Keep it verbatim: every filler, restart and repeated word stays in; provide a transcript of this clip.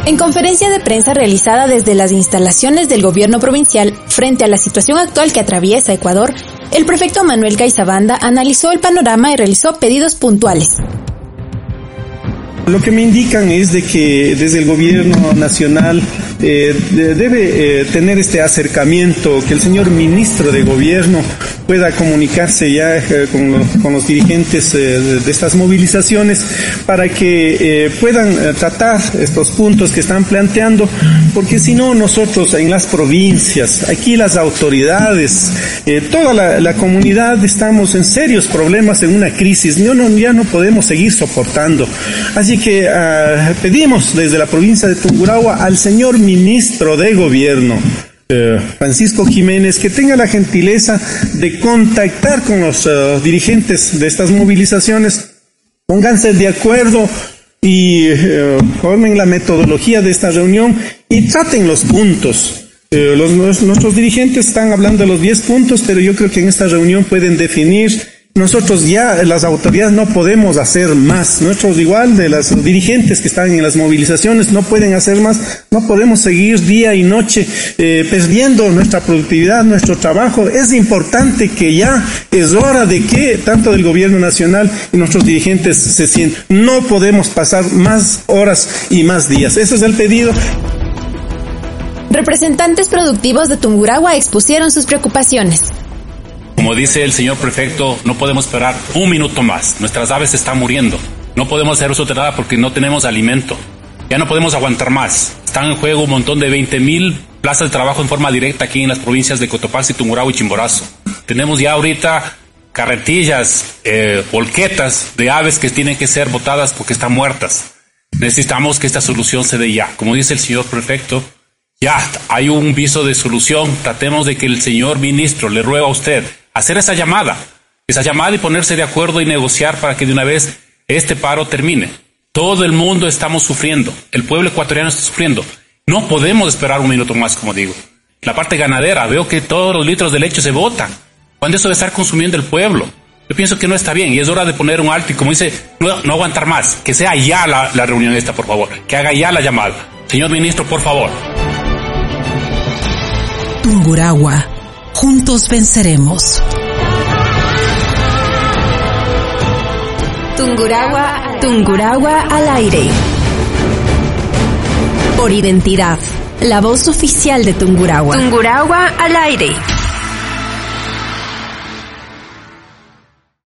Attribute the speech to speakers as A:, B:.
A: En conferencia de prensa realizada desde las instalaciones del gobierno provincial frente a la situación actual que atraviesa Ecuador, el prefecto Manuel Caizabanda analizó el panorama y realizó pedidos puntuales.
B: Lo que me indican es de que desde el gobierno nacional eh, de, debe eh, tener este acercamiento, que el señor ministro de gobierno pueda comunicarse ya eh, con, los, con los dirigentes eh, de, de estas movilizaciones para que eh, puedan eh, tratar estos puntos que están planteando, porque si no nosotros en las provincias, aquí las autoridades, eh, toda la, la comunidad estamos en serios problemas, en una crisis, no, no, ya no podemos seguir soportando. Así que uh, pedimos desde la provincia de Tungurahua al señor ministro de gobierno, uh, Francisco Jiménez, que tenga la gentileza de contactar con los uh, dirigentes de estas movilizaciones, pónganse de acuerdo y uh, formen la metodología de esta reunión y traten los puntos. Uh, los, los, nuestros dirigentes están hablando de los diez puntos, pero yo creo que en esta reunión pueden definir. Nosotros ya, las autoridades, no podemos hacer más. Nosotros igual, de los dirigentes que están en las movilizaciones, no pueden hacer más. No podemos seguir día y noche eh, perdiendo nuestra productividad, nuestro trabajo. Es importante que ya es hora de que tanto del gobierno nacional y nuestros dirigentes se sientan. No podemos pasar más horas y más días. Ese es el pedido.
A: Representantes productivos de Tungurahua expusieron sus preocupaciones.
C: Como dice el señor prefecto, no podemos esperar un minuto más. Nuestras aves están muriendo. No podemos hacer uso de nada porque no tenemos alimento. Ya no podemos aguantar más. Están en juego un montón de veinte mil plazas de trabajo en forma directa aquí en las provincias de Cotopaxi, Tungurahua y Chimborazo. Tenemos ya ahorita carretillas, eh, volquetas de aves que tienen que ser botadas porque están muertas. Necesitamos que esta solución se dé ya. Como dice el señor prefecto, ya hay un viso de solución. Tratemos de que el señor ministro le ruega a usted hacer esa llamada, esa llamada y ponerse de acuerdo y negociar para que de una vez este paro termine. Todo el mundo estamos sufriendo, el pueblo ecuatoriano está sufriendo. No podemos esperar un minuto más, como digo. La parte ganadera, veo que todos los litros de leche se botan. ¿Cuándo eso de estar consumiendo el pueblo? Yo pienso que no está bien y es hora de poner un alto y, como dice, no, no aguantar más. Que sea ya la, la reunión esta, por favor. Que haga ya la llamada. Señor ministro, por favor.
D: Tungurahua. Juntos venceremos.
A: Tungurahua, Tungurahua al aire. Por identidad, la voz oficial de Tungurahua. Tungurahua al aire.